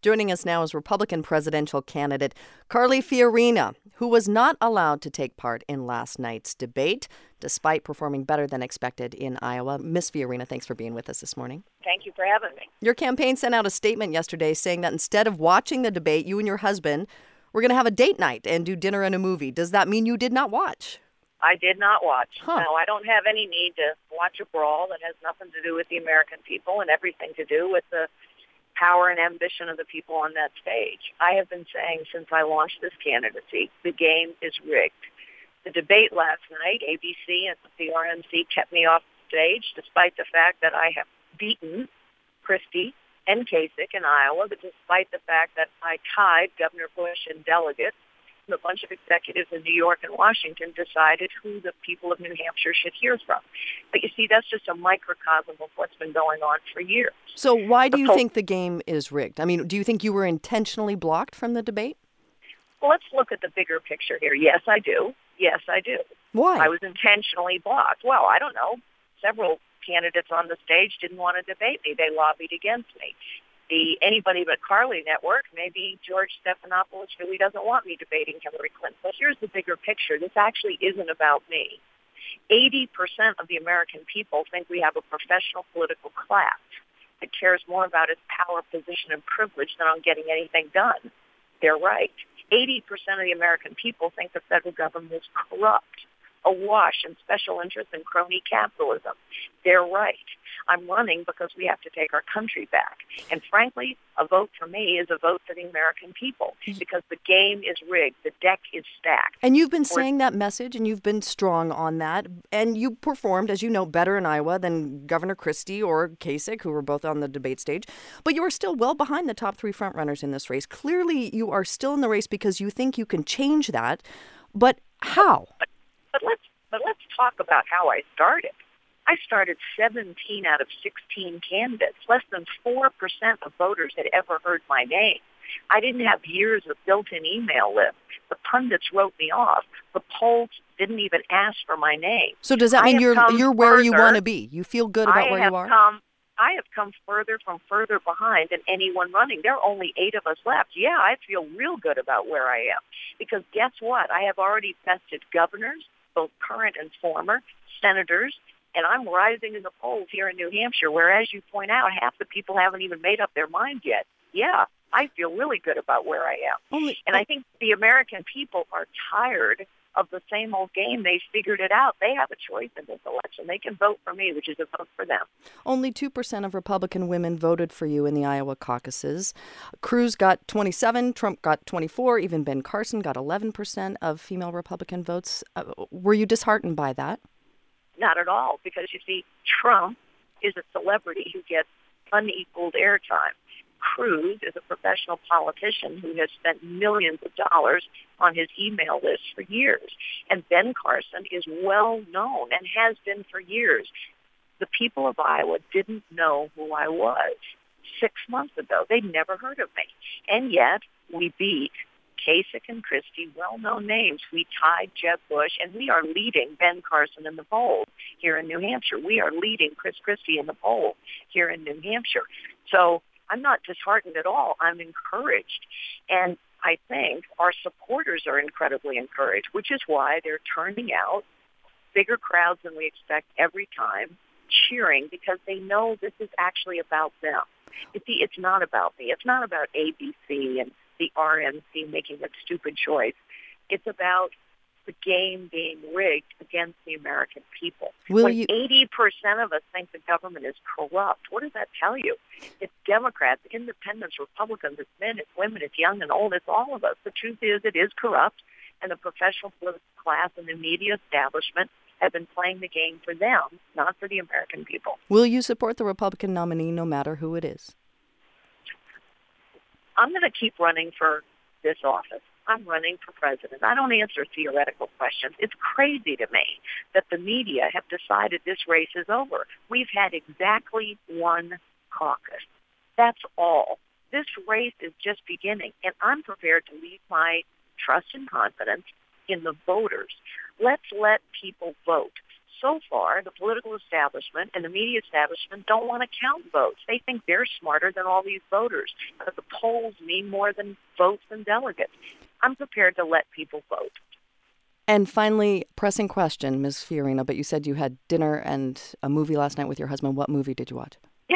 Joining us now is Republican presidential candidate Carly Fiorina, who was not allowed to take part in last night's debate, despite performing better than expected in Iowa. Miss Fiorina, thanks for being with us this morning. Thank you for having me. Your campaign sent out a statement yesterday saying that instead of watching the debate, you and your husband were going to have a date night and do dinner and a movie. Does that mean you did not watch? I did not watch. Huh. No, I don't have any need to watch a brawl that has nothing to do with the American people and everything to do with the power and ambition of the people on that stage. I have been saying since I launched this candidacy, the game is rigged. The debate last night, ABC and the RNC kept me off the stage despite the fact that I have beaten Christie and Kasich in Iowa, but despite the fact that I tied Governor Bush in delegates, a bunch of executives in New York and Washington decided who the people of New Hampshire should hear from. But you see, that's just a microcosm of what's been going on for years. So why do you think the game is rigged? I mean, do you think you were intentionally blocked from the debate? Well, let's look at the bigger picture here. Yes, I do. Yes, I do. Why? I was intentionally blocked. Well, I don't know. Several candidates on the stage didn't want to debate me. They lobbied against me. The Anybody But Carly network, maybe George Stephanopoulos really doesn't want me debating Hillary Clinton. But here's the bigger picture. This actually isn't about me. 80% of the American people think we have a professional political class that cares more about its power, position, and privilege than on getting anything done. They're right. 80% of the American people think the federal government is corrupt, awash in special interest and crony capitalism. They're right. I'm running because we have to take our country back. And frankly, a vote for me is a vote for the American people because the game is rigged. The deck is stacked. And you've been saying that message and you've been strong on that. And you performed, as you know, better in Iowa than Governor Christie or Kasich, who were both on the debate stage. But you are still well behind the top three frontrunners in this race. Clearly, you are still in the race because you think you can change that. But how? But let's talk about how I started. I started 17 out of 16 candidates. Less than 4% of voters had ever heard my name. I didn't have years of built-in email lists. The pundits wrote me off. The polls didn't even ask for my name. So does that mean you're where you want to be? You feel good about where you are? I have come further behind than anyone running. There are only 8 of us left. Yeah, I feel real good about where I am. Because guess what? I have already bested governors, both current and former, senators, and I'm rising in the polls here in New Hampshire, where, as you point out, half the people haven't even made up their mind yet. Yeah, I feel really good about where I am. And I think the American people are tired of the same old game. They figured it out. They have a choice in this election. They can vote for me, which is a vote for them. Only 2% of Republican women voted for you in the Iowa caucuses. Cruz got 27, Trump got 24, even Ben Carson got 11% of female Republican votes. Were you disheartened by that? Not at all, because you see, Trump is a celebrity who gets unequaled airtime. Cruz is a professional politician who has spent millions of dollars on his email list for years. And Ben Carson is well known and has been for years. The people of Iowa didn't know who I was 6 months ago. They'd never heard of me. And yet we beat Kasich and Christie, well-known names. We tied Jeb Bush, and we are leading Ben Carson in the polls here in New Hampshire. We are leading Chris Christie in the polls here in New Hampshire. So I'm not disheartened at all. I'm encouraged. And I think our supporters are incredibly encouraged, which is why they're turning out bigger crowds than we expect every time, cheering, because they know this is actually about them. You see, it's not about me. It's not about ABC and the RNC making a stupid choice. It's about the game being rigged against the American people. When 80% of us think the government is corrupt, what does that tell you? It's Democrats, independents, Republicans, it's men, it's women, it's young and old, it's all of us. The truth is it is corrupt, and the professional political class and the media establishment have been playing the game for them, not for the American people. Will you support the Republican nominee no matter who it is? I'm going to keep running for this office. I'm running for president. I don't answer theoretical questions. It's crazy to me that the media have decided this race is over. We've had exactly one caucus. That's all. This race is just beginning, and I'm prepared to leave my trust and confidence in the voters. Let's let people vote. so far, the political establishment and the media establishment don't want to count votes. They think they're smarter than all these voters, that the polls mean more than votes and delegates. I'm prepared to let people vote. And finally, pressing question, Ms. Fiorina, but you said you had dinner and a movie last night with your husband. What movie did you watch?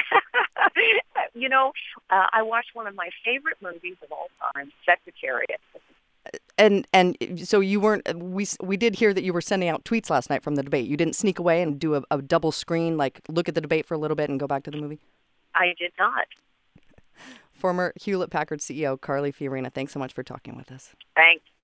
I watched one of my favorite movies of all time, Secretariat. And so you weren't, we did hear that you were sending out tweets last night from the debate. You didn't sneak away and do a double screen, like look at the debate for a little bit and go back to the movie? I did not. Former Hewlett-Packard CEO Carly Fiorina, thanks so much for talking with us. Thanks.